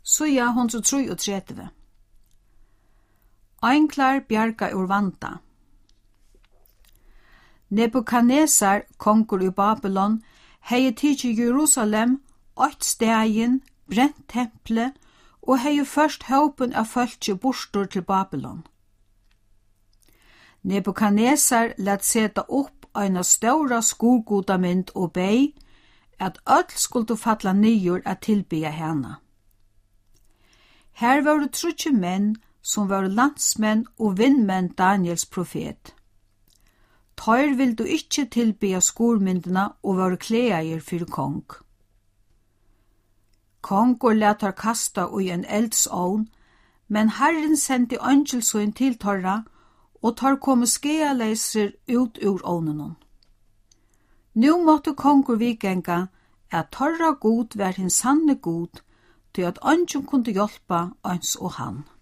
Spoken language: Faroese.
Suja 133. Einklar bjarga ur vanda. Nebukadnesar, kongur i Babylon, hei tidsi Jerusalem, 8 stægin, brent temple, og hei først hópen av fölkje borstur til Babylon. Nebukadnesar let seta upp eina stóra skurgodamynd og bei, at öll skuldu falla niður at tilbya hana. Her var 30 menn som var landsmenn og vinnmenn Daniels profet. Tøyr vildu ikkje tilbya skurmyndina og var kleir fyrir kong. Kongur letar kasta i en eldsovn, men Herren sendi angelsøyn til tørra, og tar komme skealeiser ut ur ovnenon. Nu måtte kongur vikenga at tørra god var hin sanne god, til at angel kunde hjelpa ans og han.